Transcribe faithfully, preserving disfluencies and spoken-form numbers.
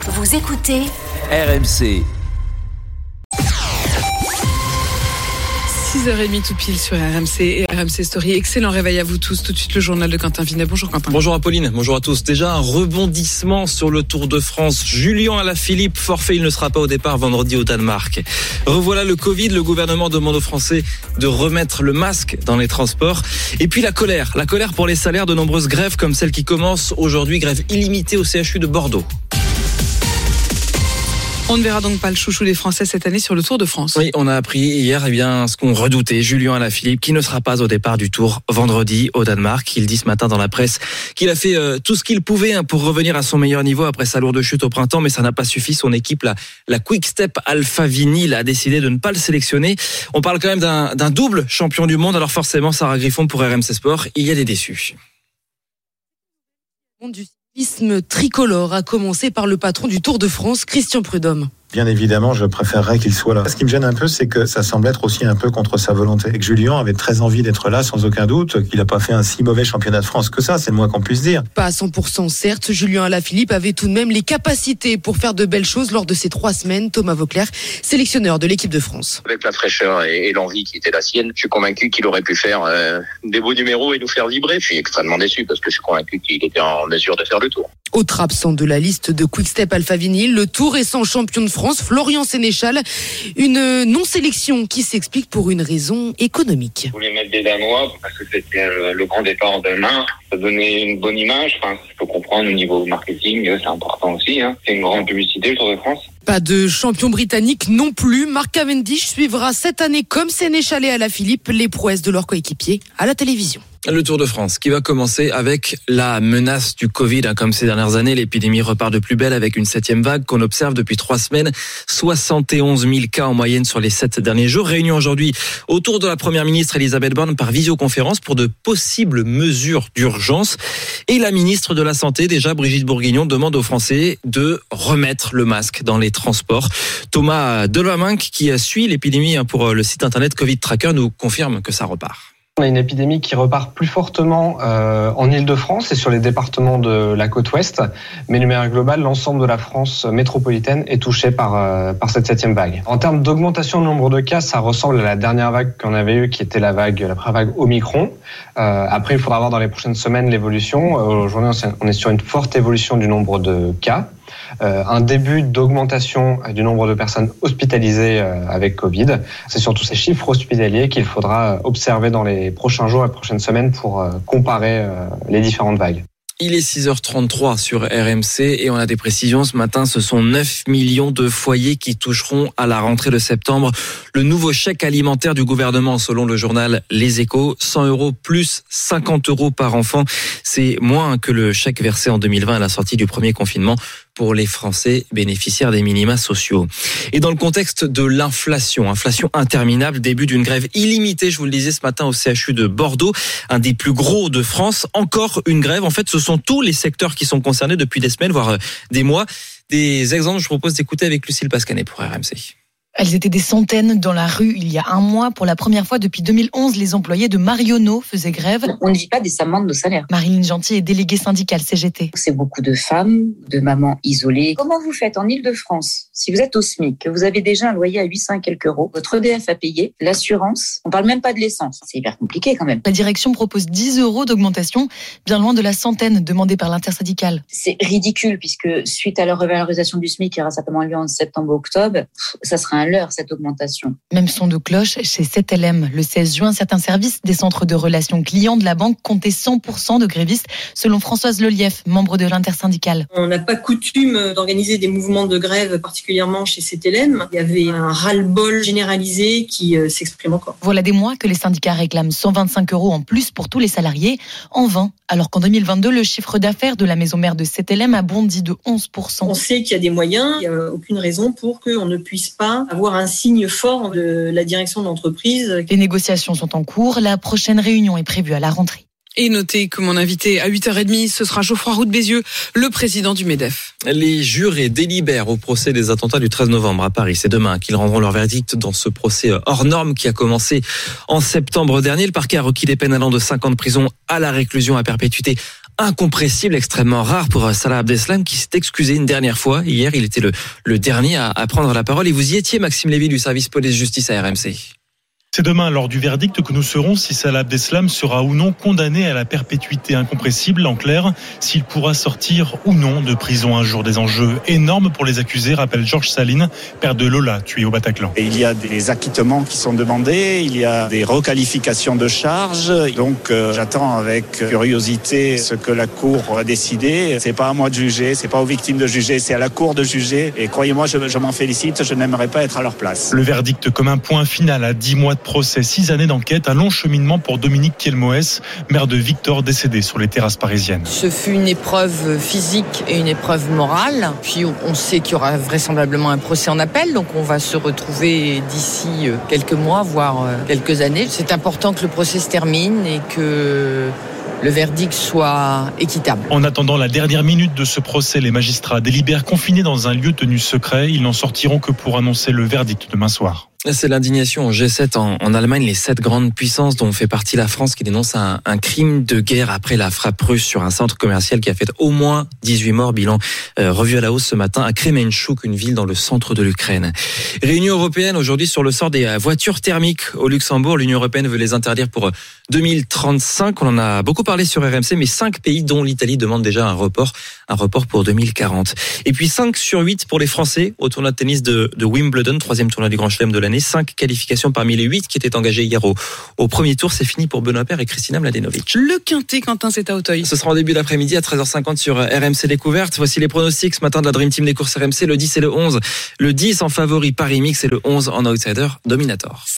Vous écoutez R M C. six heures trente tout pile sur R M C et R M C Story. Excellent réveil à vous tous. Tout de suite le journal de Quentin Vinet. Bonjour Quentin. Bonjour Apolline, bonjour à tous. Déjà un rebondissement sur le Tour de France. Julien Alaphilippe, forfait, il ne sera pas au départ vendredi au Danemark. Revoilà le Covid, le gouvernement demande aux Français de remettre le masque dans les transports. Et puis la colère, la colère pour les salaires, de nombreuses grèves comme celle qui commence aujourd'hui, grève illimitée au C H U de Bordeaux. On ne verra donc pas le chouchou des Français cette année sur le Tour de France. Oui, on a appris hier eh bien, ce qu'on redoutait, Julien Alaphilippe, qui ne sera pas au départ du Tour vendredi au Danemark. Il dit ce matin dans la presse qu'il a fait euh, tout ce qu'il pouvait hein, pour revenir à son meilleur niveau après sa lourde chute au printemps, mais ça n'a pas suffi. Son équipe, la, la Quick Step Alpha Vinyl, a décidé de ne pas le sélectionner. On parle quand même d'un, d'un double champion du monde, alors forcément, Sarah Griffon pour R M C Sport, il y a des déçus. Du cyclisme tricolore, à commencer par le patron du Tour de France, Christian Prudhomme. Bien évidemment, je préférerais qu'il soit là. Ce qui me gêne un peu, c'est que ça semble être aussi un peu contre sa volonté. Et que Julien avait très envie d'être là, sans aucun doute, qu'il n'a pas fait un si mauvais championnat de France que ça, c'est le moins qu'on puisse dire. Pas à cent pour cent, certes, Julien Alaphilippe avait tout de même les capacités pour faire de belles choses lors de ces trois semaines. Thomas Vauclair, sélectionneur de l'équipe de France. Avec la fraîcheur et, et l'envie qui était la sienne, je suis convaincu qu'il aurait pu faire euh, des beaux numéros et nous faire vibrer. Je suis extrêmement déçu parce que je suis convaincu qu'il était en mesure de faire le tour. Autre absent de la liste de Quick Step Alpha Vinyl, le tout récent champion de France, Florian Sénéchal. Une non-sélection qui s'explique pour une raison économique. Je voulais mettre des Danois parce que c'était le grand départ demain. Ça donnait une bonne image. Enfin, il faut comprendre au niveau marketing, c'est important aussi. Hein. C'est une grande publicité, le Tour de France. Pas de champion britannique non plus. Mark Cavendish suivra cette année, comme Sénéchal et Alaphilippe, les prouesses de leurs coéquipiers à la télévision. Le Tour de France qui va commencer avec la menace du Covid. Comme ces dernières années, l'épidémie repart de plus belle avec une septième vague qu'on observe depuis trois semaines. soixante et onze mille cas en moyenne sur les sept derniers jours. Réunion aujourd'hui autour de la première ministre Elisabeth Borne par visioconférence pour de possibles mesures d'urgence. Et la ministre de la Santé, déjà Brigitte Bourguignon, demande aux Français de remettre le masque dans les transports. Thomas Delaminck, qui suit l'épidémie pour le site internet Covid Tracker, nous confirme que ça repart. On a une épidémie qui repart plus fortement euh, en Île-de-France et sur les départements de la côte ouest. Mais de manière globale, l'ensemble de la France métropolitaine est touché par, euh, par cette septième vague. En termes d'augmentation du nombre de cas, ça ressemble à la dernière vague qu'on avait eue, qui était la vague, la première vague Omicron. Euh, après, il faudra voir dans les prochaines semaines l'évolution. Euh, aujourd'hui, on est sur une forte évolution du nombre de cas. Euh, un début d'augmentation du nombre de personnes hospitalisées euh, avec Covid. C'est surtout ces chiffres hospitaliers qu'il faudra observer dans les prochains jours et prochaines semaines pour euh, comparer euh, les différentes vagues. Il est six heures trente-trois sur R M C et on a des précisions ce matin. Ce sont neuf millions de foyers qui toucheront à la rentrée de septembre le nouveau chèque alimentaire du gouvernement, selon le journal Les Échos. cent euros plus cinquante euros par enfant. C'est moins que le chèque versé en deux mille vingt à la sortie du premier confinement pour les Français bénéficiaires des minima sociaux. Et dans le contexte de l'inflation, inflation interminable, début d'une grève illimitée, je vous le disais ce matin au C H U de Bordeaux, un des plus gros de France, encore une grève. En fait, ce sont tous les secteurs qui sont concernés depuis des semaines, voire des mois. Des exemples, je vous propose d'écouter avec Lucille Pascanet pour R M C. Elles étaient des centaines dans la rue il y a un mois. Pour la première fois depuis deux mille onze, les employés de Marionneau faisaient grève. On ne vit pas décemment de nos salaires. Marilyn Gentil est déléguée syndicale C G T. C'est beaucoup de femmes, de mamans isolées. Comment vous faites en Île-de-France, si vous êtes au SMIC, que vous avez déjà un loyer à huit cents et quelques euros, votre E D F à payer, l'assurance, on parle même pas de l'essence. C'est hyper compliqué quand même. La direction propose dix euros d'augmentation, bien loin de la centaine demandée par l'intersyndicale. C'est ridicule puisque suite à la revalorisation du SMIC qui aura certainement lieu en septembre-octobre, ça sera un leurre cette augmentation. Même son de cloche chez sept L M. Le seize juin, certains services des centres de relations clients de la banque comptaient cent pour cent de grévistes, selon Françoise Lelief, membre de l'intersyndicale. On n'a pas coutume d'organiser des mouvements de grève, particulièrement chez sept L M. Il y avait un ras-le-bol généralisé qui euh, s'exprime encore. Voilà des mois que les syndicats réclament cent vingt-cinq euros en plus pour tous les salariés, en vain, alors qu'en deux mille vingt-deux, le chiffre d'affaires de la maison mère de sept L M a bondi de onze pour cent. On sait qu'il y a des moyens, il n'y a aucune raison pour qu'on ne puisse pas avoir un signe fort de la direction de l'entreprise. Les négociations sont en cours. La prochaine réunion est prévue à la rentrée. Et notez que mon invité à huit heures trente, ce sera Geoffroy Roux de Bézieux, le président du MEDEF. Les jurés délibèrent au procès des attentats du treize novembre à Paris. C'est demain qu'ils rendront leur verdict dans ce procès hors norme qui a commencé en septembre dernier. Le parquet a requis des peines allant de cinq ans de prison à la réclusion à perpétuité incompressible, extrêmement rare pour Salah Abdeslam qui s'est excusé une dernière fois. Hier, il était le, le dernier à, à prendre la parole. Et vous y étiez, Maxime Lévy du service police-justice à R M C. C'est demain, lors du verdict, que nous saurons si Salah Abdeslam sera ou non condamné à la perpétuité incompressible. En clair, s'il pourra sortir ou non de prison un jour. Des enjeux énormes pour les accusés, rappelle Georges Saline, père de Lola, tué au Bataclan. Et il y a des acquittements qui sont demandés, il y a des requalifications de charges. Donc euh, j'attends avec curiosité ce que la Cour a décidé. C'est pas à moi de juger, c'est pas aux victimes de juger, c'est à la Cour de juger. Et croyez-moi, je, je m'en félicite, je n'aimerais pas être à leur place. Le verdict comme un point final à dix mois de procès, six années d'enquête, un long cheminement pour Dominique Kielmoes, mère de Victor décédé sur les terrasses parisiennes. Ce fut une épreuve physique et une épreuve morale. Puis on sait qu'il y aura vraisemblablement un procès en appel, donc on va se retrouver d'ici quelques mois, voire quelques années. C'est important que le procès se termine et que le verdict soit équitable. En attendant la dernière minute de ce procès, les magistrats délibèrent confinés dans un lieu tenu secret. Ils n'en sortiront que pour annoncer le verdict demain soir. C'est l'indignation au G sept en, en Allemagne, les sept grandes puissances dont fait partie la France qui dénoncent un, un crime de guerre après la frappe russe sur un centre commercial qui a fait au moins dix-huit morts, bilan euh, revu à la hausse ce matin à Kremenchuk, une ville dans le centre de l'Ukraine. Réunion européenne aujourd'hui sur le sort des voitures thermiques au Luxembourg. L'Union européenne veut les interdire pour deux mille trente-cinq. On en a beaucoup parlé sur R M C, mais cinq pays dont l'Italie demandent déjà un report, un report pour deux mille quarante. Et puis cinq sur huit pour les Français au tournoi de tennis de, de Wimbledon, troisième tournoi du Grand Chelem de l'année. Cinq qualifications parmi les huit qui étaient engagées hier au, au premier tour. C'est fini pour Benoît Paire et Kristina Mladenovic. Le quintet, Quentin, c'est à Auteuil. Ce sera en début d'après-midi à treize heures cinquante sur R M C Découverte. Voici les pronostics ce matin de la Dream Team des courses R M C. Le dix et le onze. Le dix en favori Paris Mix et le onze en outsider Dominator.